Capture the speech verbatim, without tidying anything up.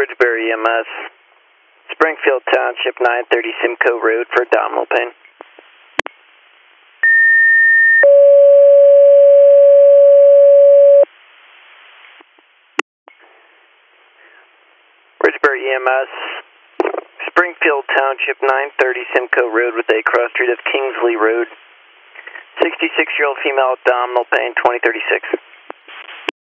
Ridgebury E M S, Springfield Township, nine thirty Simcoe Road for abdominal pain. Ridgebury E M S, Springfield Township, nine thirty Simcoe Road with a cross street of Kingsley Road. sixty-six-year-old female abdominal pain, twenty thirty-six.